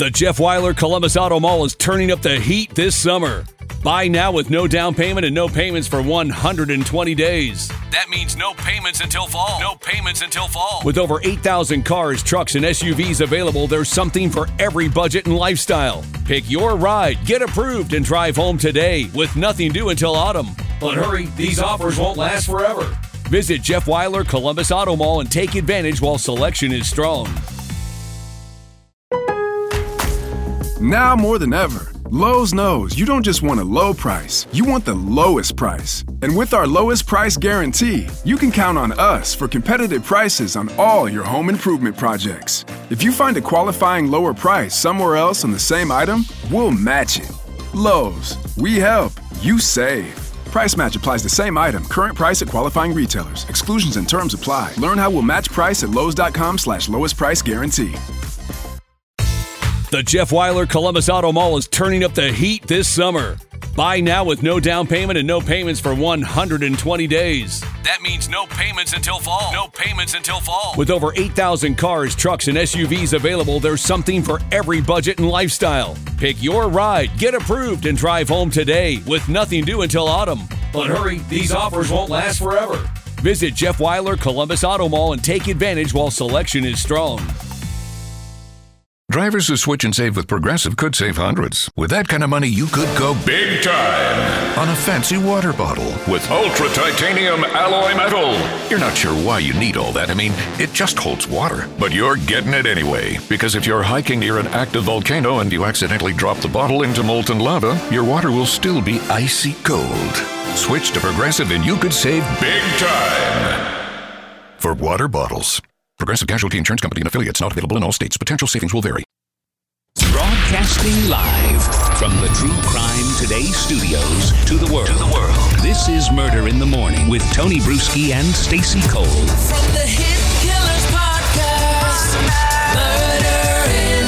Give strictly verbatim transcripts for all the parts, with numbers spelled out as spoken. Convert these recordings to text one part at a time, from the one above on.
The Jeff Weiler Columbus Auto Mall is turning up the heat this summer. Buy now with no down payment and no payments for one hundred twenty days. That means no payments until fall. No payments until fall. With over eight thousand cars, trucks, and S U Vs available, there's something for every budget and lifestyle. Pick your ride, get approved, and drive home today with nothing due until autumn. But hurry, these offers won't last forever. Visit Jeff Weiler Columbus Auto Mall and take advantage while selection is strong. Now more than ever, Lowe's knows you don't just want a low price, you want the lowest price. And with our lowest price guarantee, you can count on us for competitive prices on all your home improvement projects. If you find a qualifying lower price somewhere else on the same item, we'll match it. Lowe's, we help, you save. Price match applies the same item, current price at qualifying retailers. Exclusions and terms apply. Learn how we'll match price at lowes.com slash lowest price guarantee. The Jeff Weiler Columbus Auto Mall is turning up the heat this summer. Buy now with no down payment and no payments for one hundred twenty days. That means no payments until fall. No payments until fall. With over eight thousand cars, trucks, and S U Vs available, there's something for every budget and lifestyle. Pick your ride, get approved, and drive home today with nothing due until autumn. But hurry, these offers won't last forever. Visit Jeff Weiler Columbus Auto Mall and take advantage while selection is strong. Drivers who switch and save with Progressive could save hundreds. With that kind of money, you could go big time on a fancy water bottle with ultra titanium alloy metal. You're not sure why you need all that. I mean, it just holds water. But you're getting it anyway. Because if you're hiking near an active volcano and you accidentally drop the bottle into molten lava, your water will still be icy cold. Switch to Progressive and you could save big time for water bottles. Progressive Casualty Insurance Company and affiliates, not available in all states. Potential savings will vary. Broadcasting live from the True Crime Today studios to the world. To the world. This is Murder in the Morning with Tony Bruschi and Stacey Cole. From the Hit Killers Podcast, Murder in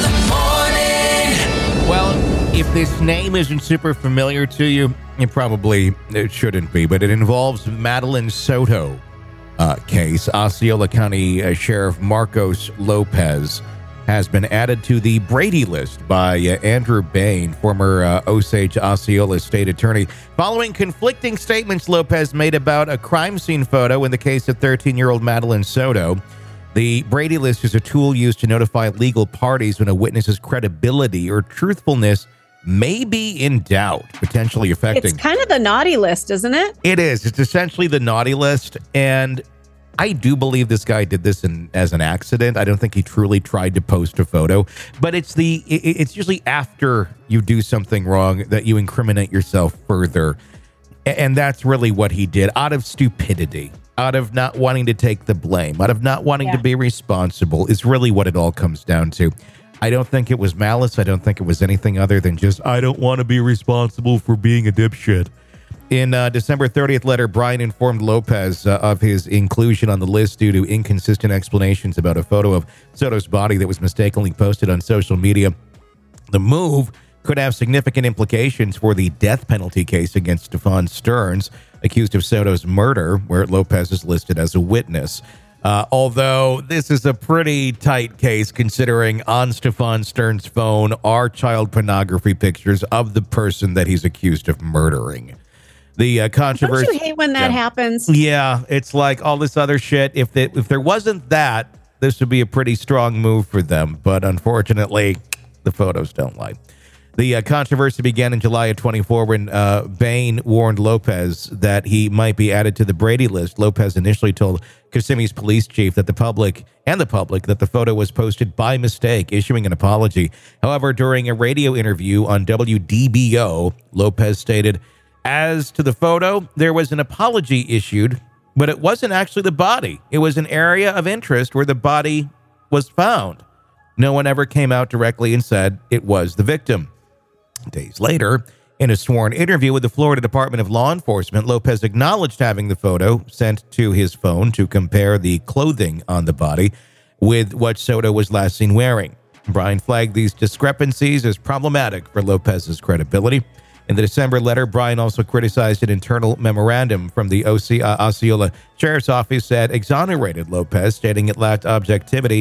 the Morning. Well, if this name isn't super familiar to you, it probably it shouldn't be, but it involves Madeline Soto. Uh, case. Osceola County uh, Sheriff Marcos Lopez has been added to the Brady list by uh, Andrew Bain, former uh, Osage Osceola state attorney, following conflicting statements Lopez made about a crime scene photo in the case of thirteen-year-old Madeline Soto. The Brady list is a tool used to notify legal parties when a witness's credibility or truthfulness may be in doubt, potentially affecting. It's kind of the naughty list, isn't it? It is. It's essentially the naughty list. And I do believe this guy did this in, as an accident. I don't think he truly tried to post a photo. But it's the it, it's usually after you do something wrong that you incriminate yourself further. And that's really what he did, out of stupidity, out of not wanting to take the blame, out of not wanting Yeah. to be responsible, is really what it all comes down to. I don't think it was malice. I don't think it was anything other than just, I don't want to be responsible for being a dipshit. In uh, December thirtieth letter, Brian informed Lopez uh, of his inclusion on the list due to inconsistent explanations about a photo of Soto's body that was mistakenly posted on social media. The move could have significant implications for the death penalty case against Stefan Stearns, accused of Soto's murder, where Lopez is listed as a witness. Uh, although this is a pretty tight case, considering on Stefan Stearns' phone are child pornography pictures of the person that he's accused of murdering. The uh, controversy. Don't you hate when that yeah. happens? Yeah, it's like all this other shit. If they, if there wasn't that, this would be a pretty strong move for them. But unfortunately, the photos don't lie. The uh, controversy began in July of twenty-four when uh, Bain warned Lopez that he might be added to the Brady list. Lopez initially told Kissimmee's police chief that the public and the public that the photo was posted by mistake, issuing an apology. However, during a radio interview on W D B O, Lopez stated, as to the photo, there was an apology issued, but it wasn't actually the body. It was an area of interest where the body was found. No one ever came out directly and said it was the victim. Days later, in a sworn interview with the Florida Department of Law Enforcement, Lopez acknowledged having the photo sent to his phone to compare the clothing on the body with what Soto was last seen wearing. Brian flagged these discrepancies as problematic for Lopez's credibility. In the December letter, Brian also criticized an internal memorandum from the O C, uh, Osceola Sheriff's Office that exonerated Lopez, stating it lacked objectivity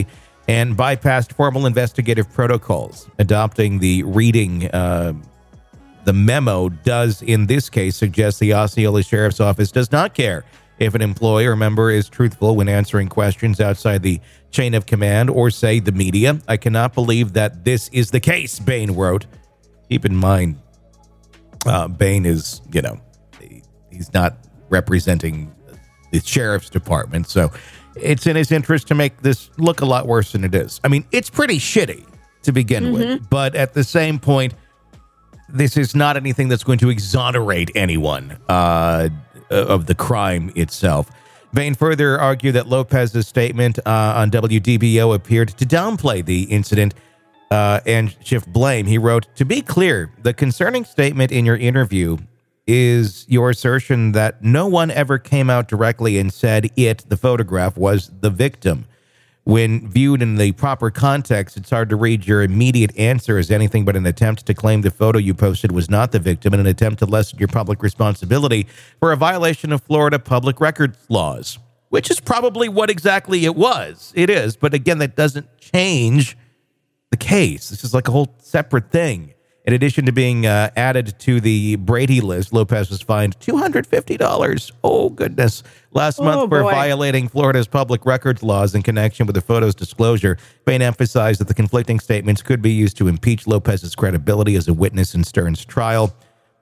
and bypassed formal investigative protocols. Adopting the reading, uh, the memo does in this case suggest the Osceola Sheriff's Office does not care if an employee or member is truthful when answering questions outside the chain of command or, say, the media. I cannot believe that this is the case, Bain wrote. Keep in mind, uh, Bain is, you know, he's not representing the sheriff's department, so it's in his interest to make this look a lot worse than it is. I mean, it's pretty shitty to begin mm-hmm. with, but at the same point, this is not anything that's going to exonerate anyone uh, of the crime itself. Bain further argued that Lopez's statement uh, on W D B O appeared to downplay the incident uh, and shift blame. He wrote, "To be clear, the concerning statement in your interview is your assertion that no one ever came out directly and said it, the photograph, was the victim. When viewed in the proper context, it's hard to read your immediate answer as anything but an attempt to claim the photo you posted was not the victim and an attempt to lessen your public responsibility for a violation of Florida public records laws," which is probably what exactly it was. It is. But again, that doesn't change the case. This is like a whole separate thing. In addition to being uh, added to the Brady list, Lopez was fined two hundred fifty dollars. Oh, goodness. Last oh, month for boy. violating Florida's public records laws in connection with the photo's disclosure. Bain emphasized that the conflicting statements could be used to impeach Lopez's credibility as a witness in Stern's trial.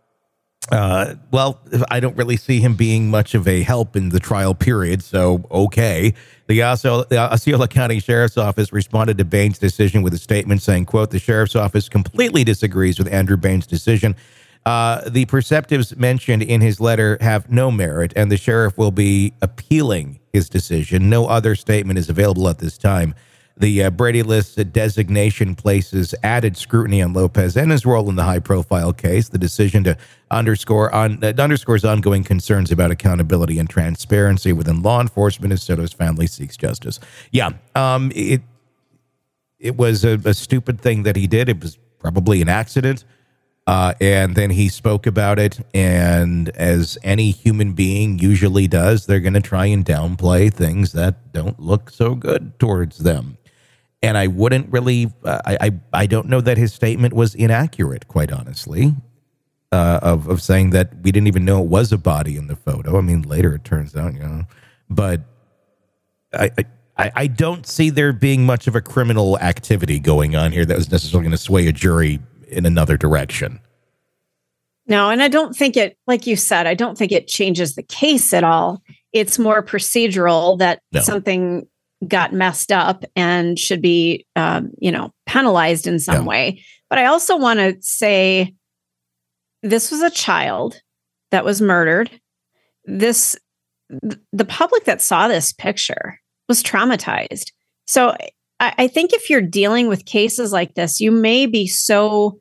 Uh, well, I don't really see him being much of a help in the trial period, so okay. The Osceola, the Osceola County Sheriff's Office responded to Bain's decision with a statement saying, quote, "The Sheriff's Office completely disagrees with Andrew Bain's decision. Uh, the perceptives mentioned in his letter have no merit, and the sheriff will be appealing his decision. No other statement is available at this time. The uh, Brady List designation places added scrutiny on Lopez and his role in the high-profile case. The decision to underscore on uh, underscores ongoing concerns about accountability and transparency within law enforcement as Soto's family seeks justice." Yeah, um, it it was a, a stupid thing that he did. It was probably an accident, uh, and then he spoke about it. And as any human being usually does, they're going to try and downplay things that don't look so good towards them. And I wouldn't really, uh, I, I I don't know that his statement was inaccurate, quite honestly, uh, of, of saying that we didn't even know it was a body in the photo. I mean, later it turns out, you know, but I, I, I don't see there being much of a criminal activity going on here that was necessarily going to sway a jury in another direction. No, and I don't think it, like you said, I don't think it changes the case at all. It's more procedural that No. something got messed up and should be, um, you know, penalized in some Yeah. way. But I also want to say this was a child that was murdered. This, th- the public that saw this picture was traumatized. So I, I think if you're dealing with cases like this, you may be so,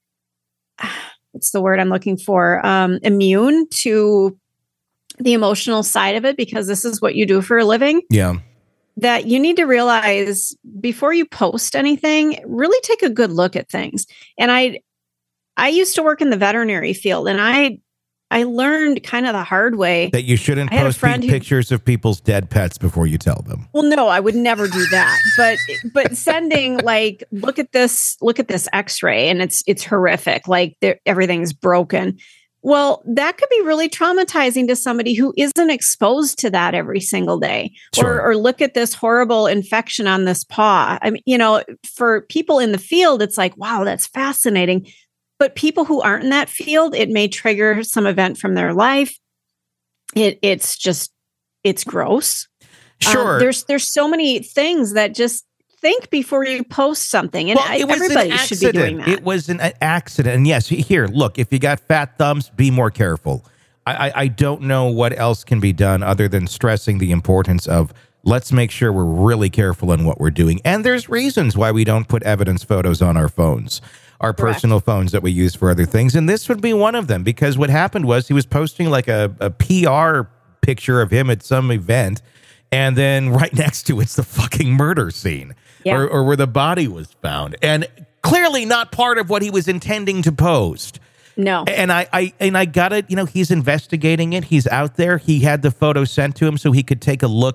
what's the word I'm looking for, um, immune to the emotional side of it because this is what you do for a living. Yeah. That you need to realize before you post anything, really take a good look at things. And I, I used to work in the veterinary field, and I, I learned kind of the hard way That you shouldn't I had a post friend who- pictures of people's dead pets before you tell them. Well, no, I would never do that. But but sending like, look at this, look at this X-ray, and it's it's horrific. Like there- everything's broken. Well, that could be really traumatizing to somebody who isn't exposed to that every single day. Sure. Or, or look at this horrible infection on this paw. I mean, you know, for people in the field, it's like, wow, that's fascinating. But people who aren't in that field, it may trigger some event from their life. It it's just, it's gross. Sure. Um, there's there's so many things that just think before you post something, and Well, I, it was everybody an should be doing accident. that. It was an a- accident. And yes, here, look, if you got fat thumbs, be more careful. I, I, I don't know what else can be done other than stressing the importance of let's make sure we're really careful in what we're doing. And there's reasons why we don't put evidence photos on our phones, our Correct. personal phones that we use for other things. And this would be one of them, because what happened was he was posting like a, a P R picture of him at some event, and then right next to it's the fucking murder scene. Yeah. Or, or where the body was found, and clearly not part of what he was intending to post. No. And I, I and I got it. You know, he's investigating it. He's out there. He had the photo sent to him so he could take a look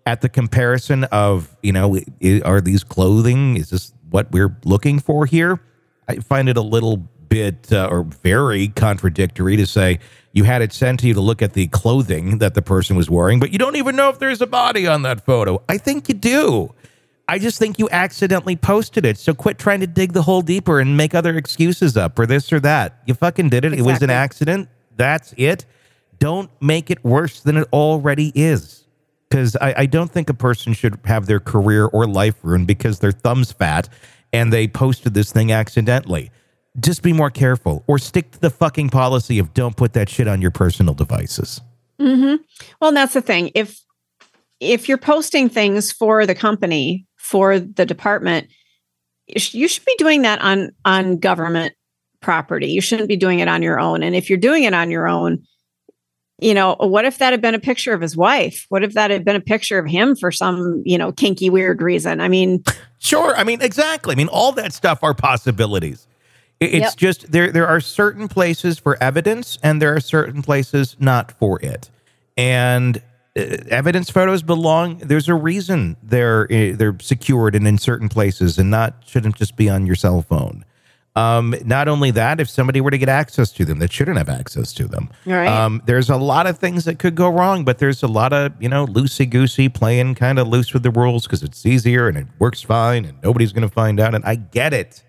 at the comparison of, you know, i- are these clothing? Is this what we're looking for here? I find it a little bit uh, or very contradictory to say you had it sent to you to look at the clothing that the person was wearing, but you don't even know if there's a body on that photo. I think you do. I just think you accidentally posted it. So quit trying to dig the hole deeper and make other excuses up or this or that. You fucking did it. Exactly. It was an accident. That's it. Don't make it worse than it already is. Because I, I don't think a person should have their career or life ruined because their thumb's fat and they posted this thing accidentally. Just be more careful or stick to the fucking policy of don't put that shit on your personal devices. Mm-hmm. Well, and that's the thing. If if you're posting things for the company, for the department, you should be doing that on, on government property. You shouldn't be doing it on your own. And if you're doing it on your own, you know, what if that had been a picture of his wife? What if that had been a picture of him for some, you know, kinky, weird reason? I mean, sure. I mean, exactly. I mean, all that stuff are possibilities. It's yep. just there, there are certain places for evidence and there are certain places not for it. And uh, evidence photos belong, there's a reason they're, uh, they're secured and in certain places and not, shouldn't just be on your cell phone. Um, not only that, if somebody were to get access to them, that shouldn't have access to them. Right. Um, there's a lot of things that could go wrong, but there's a lot of, you know, loosey-goosey, playing kind of loose with the rules because it's easier and it works fine and nobody's going to find out. And I get it.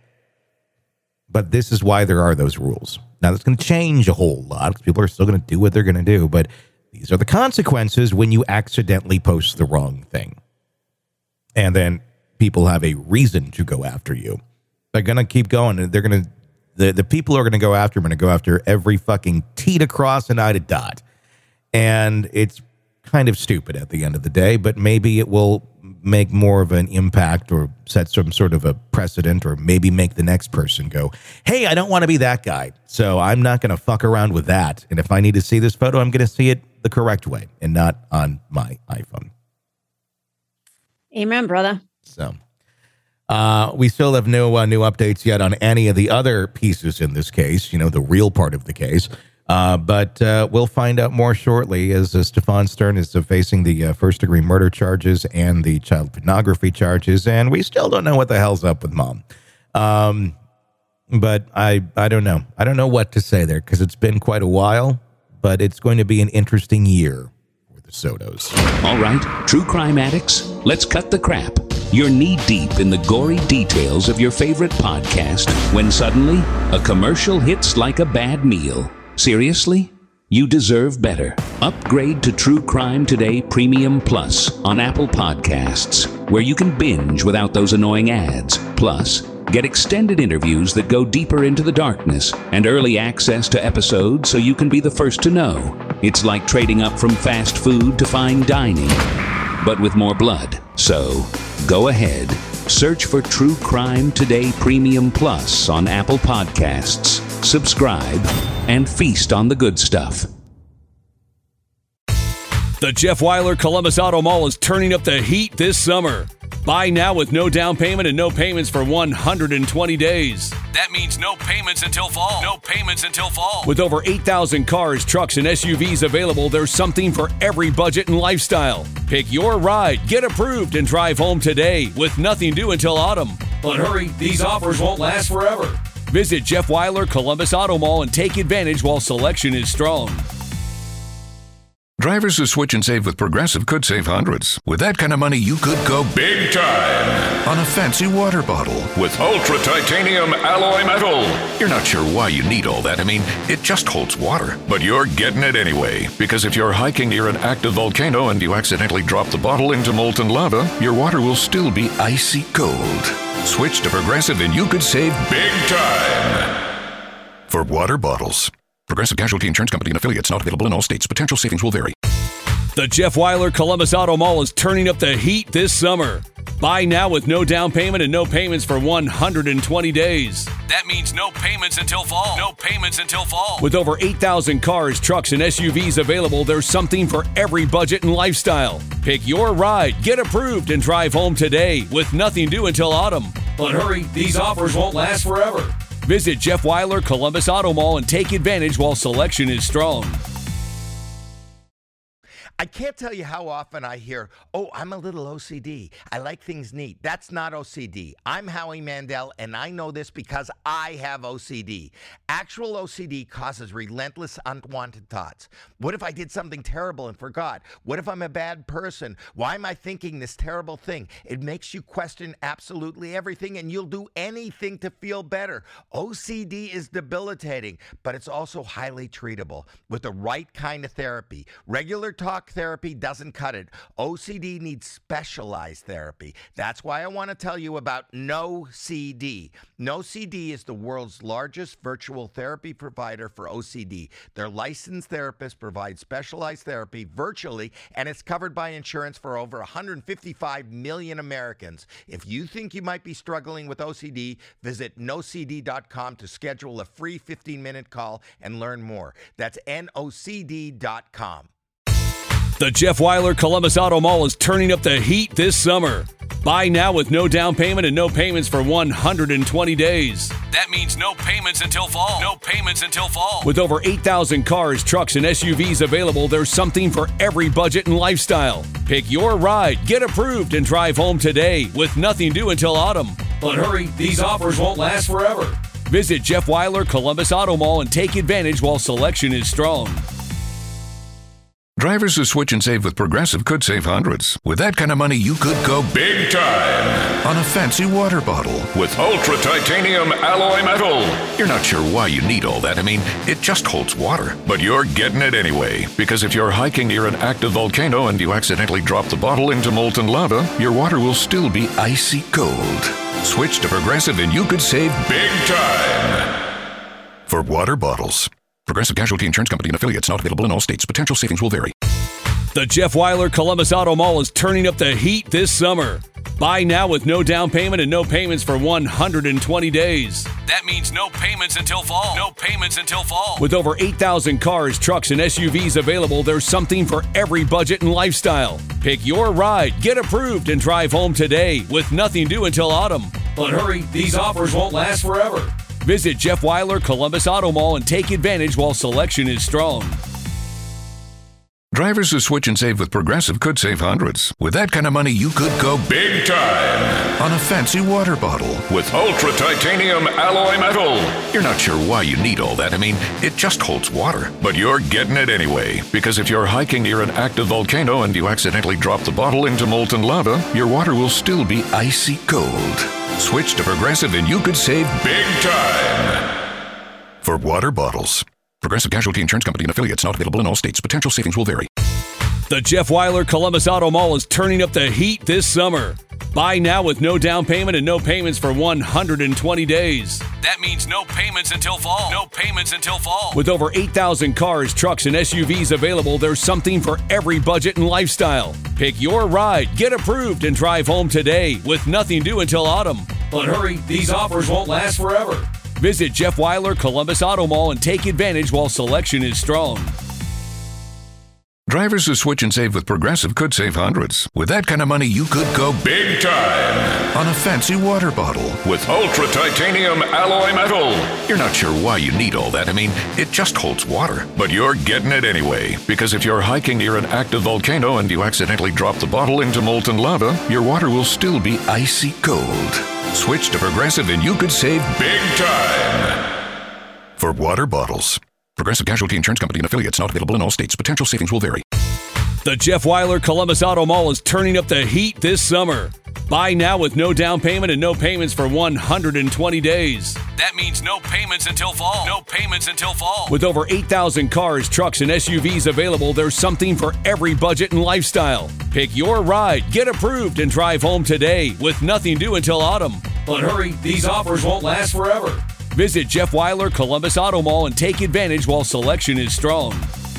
But this is why there are those rules. Now, that's going to change a whole lot because people are still going to do what they're going to do. But these are the consequences when you accidentally post the wrong thing. And then people have a reason to go after you. They're going to keep going. And they're going to, the, the people who are going to go after them are going to go after every fucking T to cross and I to dot. And it's kind of stupid at the end of the day, but maybe it will make more of an impact or set some sort of a precedent or maybe make the next person go, hey, I don't want to be that guy. So I'm not going to fuck around with that. And if I need to see this photo, I'm going to see it the correct way and not on my iPhone. Amen, brother. So uh, we still have no uh, new updates yet on any of the other pieces in this case, you know, the real part of the case. Uh, but uh, we'll find out more shortly as uh, Stefan Stern is uh, facing the uh, first-degree murder charges and the child pornography charges, and we still don't know what the hell's up with Mom. Um, but I, I don't know. I don't know what to say there because it's been quite a while, but it's going to be an interesting year for the Sotos. All right, true crime addicts, let's cut the crap. You're knee-deep in the gory details of your favorite podcast when suddenly a commercial hits like a bad meal. Seriously? You deserve better. Upgrade to True Crime Today Premium Plus on Apple Podcasts, where you can binge without those annoying ads. Plus, get extended interviews that go deeper into the darkness and early access to episodes so you can be the first to know. It's like trading up from fast food to fine dining, but with more blood. So, go ahead. Search for True Crime Today Premium Plus on Apple Podcasts. Subscribe and feast on the good stuff. The Jeff Weiler Columbus Auto Mall is turning up the heat this summer. Buy now with no down payment and no payments for one hundred twenty days. That means no payments until fall. No payments until fall. With over eight thousand cars, trucks, and S U Vs available, there's something for every budget and lifestyle. Pick your ride, get approved, and drive home today with nothing due until autumn. But hurry, these offers won't last forever. Visit Jeff Weiler Columbus Auto Mall and take advantage while selection is strong. Drivers who switch and save with Progressive could save hundreds. With that kind of money, you could go big time on a fancy water bottle with ultra titanium alloy metal. You're not sure why you need all that. I mean, it just holds water. But you're getting it anyway. Because if you're hiking near an active volcano and you accidentally drop the bottle into molten lava, your water will still be icy cold. Switch to Progressive and you could save big time for water bottles. Progressive Casualty Insurance Company and affiliates, not available in all states. Potential savings will vary. The Jeff Weiler Columbus Auto Mall is turning up the heat this summer. Buy now with no down payment and no payments for one hundred twenty days. That means no payments until fall. No payments until fall. With over eight thousand cars, trucks, and S U Vs available, there's something for every budget and lifestyle. Pick your ride, get approved, and drive home today with nothing due until autumn. But hurry, these offers won't last forever. Visit Jeff Weiler Columbus Auto Mall and take advantage while selection is strong. I can't tell you how often I hear, oh, I'm a little O C D. I like things neat. That's not O C D. I'm Howie Mandel, and I know this because I have O C D. Actual O C D causes relentless, unwanted thoughts. What if I did something terrible and forgot? What if I'm a bad person? Why am I thinking this terrible thing? It makes you question absolutely everything, and you'll do anything to feel better. O C D is debilitating, but it's also highly treatable with the right kind of therapy. Regular talk therapy doesn't cut it. O C D needs specialized therapy. That's why I want to tell you about NoCD. NoCD is the world's largest virtual therapy provider for O C D. Their licensed therapists provide specialized therapy virtually, and it's covered by insurance for over one hundred fifty-five million Americans. If you think you might be struggling with O C D, visit no c d dot com to schedule a free fifteen-minute call and learn more. That's N O C D dot com. The Jeff Weiler Columbus Auto Mall is turning up the heat this summer. Buy now with no down payment and no payments for one hundred twenty days. That means no payments until fall. No payments until fall. With over eight thousand cars, trucks, and S U Vs available, there's something for every budget and lifestyle. Pick your ride, get approved, and drive home today with nothing due until autumn. But hurry, these offers won't last forever. Visit Jeff Weiler Columbus Auto Mall and take advantage while selection is strong. Drivers who switch and save with Progressive could save hundreds. With that kind of money, you could go big time on a fancy water bottle with ultra titanium alloy metal. You're not sure why you need all that. I mean, it just holds water. But you're getting it anyway. Because if you're hiking near an active volcano and you accidentally drop the bottle into molten lava, your water will still be icy cold. Switch to Progressive and you could save big time for water bottles. Progressive Casualty Insurance Company and affiliates, not available in all states. Potential savings will vary. The Jeff Weiler Columbus Auto Mall is turning up the heat this summer. Buy now with no down payment and no payments for one hundred twenty days. That means no payments until fall. No payments until fall. With over eight thousand cars, trucks, and S U Vs available, there's something for every budget and lifestyle. Pick your ride, get approved, and drive home today with nothing due until autumn. But hurry, these offers won't last forever. Visit Jeff Weiler Columbus Auto Mall and take advantage while selection is strong. Drivers who switch and save with Progressive could save hundreds. With that kind of money, you could go big time on a fancy water bottle with ultra titanium alloy metal. You're not sure why you need all that. I mean, it just holds water. But you're getting it anyway. Because if you're hiking near an active volcano and you accidentally drop the bottle into molten lava, your water will still be icy cold. Switch to Progressive and you could save big time for water bottles. Progressive Casualty Insurance Company and affiliates, not available in all states. Potential savings will vary. The Jeff Weiler Columbus Auto Mall is turning up the heat this summer. Buy now with no down payment and no payments for one hundred twenty days. That means no payments until fall. No payments until fall. With over eight thousand cars, trucks, and S U Vs available, there's something for every budget and lifestyle. Pick your ride, get approved, and drive home today with nothing due until autumn. But hurry, these offers won't last forever. Visit Jeff Weiler Columbus Auto Mall and take advantage while selection is strong. Drivers who switch and save with Progressive could save hundreds. With that kind of money, you could go big time on a fancy water bottle with ultra titanium alloy metal. You're not sure why you need all that. I mean, it just holds water. But you're getting it anyway. Because if you're hiking near an active volcano and you accidentally drop the bottle into molten lava, your water will still be icy cold. Switch to Progressive and you could save big time for water bottles. Progressive Casualty Insurance Company and affiliates, not available in all states. Potential savings will vary. The Jeff Weiler Columbus Auto Mall is turning up the heat this summer. Buy now with no down payment and no payments for one hundred twenty days. That means no payments until fall. No payments until fall. With over eight thousand cars, trucks, and S U Vs available, there's something for every budget and lifestyle. Pick your ride, get approved, and drive home today with nothing due until autumn. But hurry, these offers won't last forever. Visit Jeff Weiler Columbus Auto Mall and take advantage while selection is strong.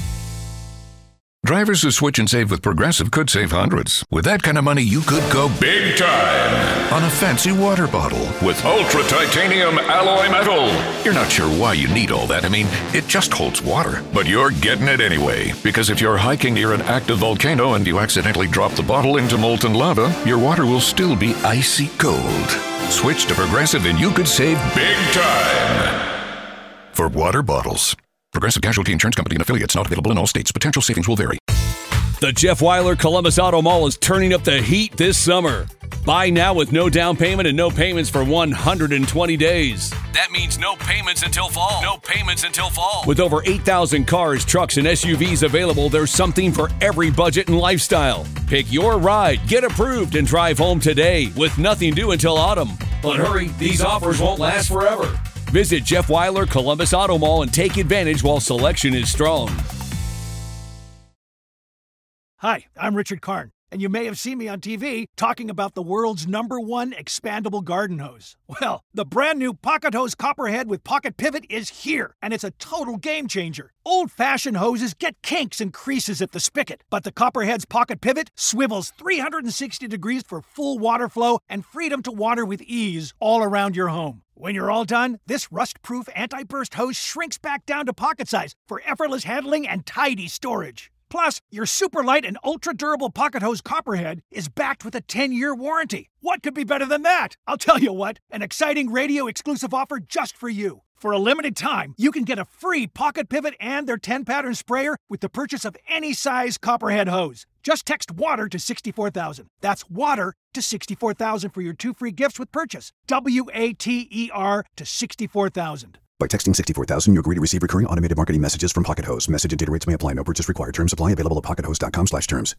Drivers who switch and save with Progressive could save hundreds. With that kind of money, you could go big time on a fancy water bottle with ultra titanium alloy metal. You're not sure why you need all that. I mean, it just holds water. But you're getting it anyway. Because if you're hiking near an active volcano and you accidentally drop the bottle into molten lava, your water will still be icy cold. Switch to Progressive and you could save big time for water bottles. Progressive Casualty Insurance Company and affiliates, not available in all states. Potential savings will vary. The Jeff Weiler Columbus Auto Mall is turning up the heat this summer. Buy now with no down payment and no payments for one hundred twenty days. That means no payments until fall. No payments until fall. With over eight thousand cars, trucks, and S U Vs available, there's something for every budget and lifestyle. Pick your ride, get approved, and drive home today with nothing due until autumn. But hurry, these offers won't last forever. Visit Jeff Weiler Columbus Auto Mall and take advantage while selection is strong. Hi, I'm Richard Karn, and you may have seen me on T V talking about the world's number one expandable garden hose. Well, the brand new Pocket Hose Copperhead with Pocket Pivot is here, and it's a total game changer. Old-fashioned hoses get kinks and creases at the spigot, but the Copperhead's Pocket Pivot swivels three hundred sixty degrees for full water flow and freedom to water with ease all around your home. When you're all done, this rust-proof anti-burst hose shrinks back down to pocket size for effortless handling and tidy storage. Plus, your super light and ultra-durable Pocket Hose Copperhead is backed with a ten-year warranty. What could be better than that? I'll tell you what, an exciting radio-exclusive offer just for you. For a limited time, you can get a free Pocket Pivot and their ten-pattern sprayer with the purchase of any size Copperhead hose. Just text WATER to sixty-four thousand. That's WATER to sixty-four thousand for your two free gifts with purchase. W A T E R to sixty-four thousand. By texting sixty-four thousand, you agree to receive recurring automated marketing messages from Pocket Hose. Message and data rates may apply. No purchase required. Terms apply. Available at pocket hose dot com slash terms.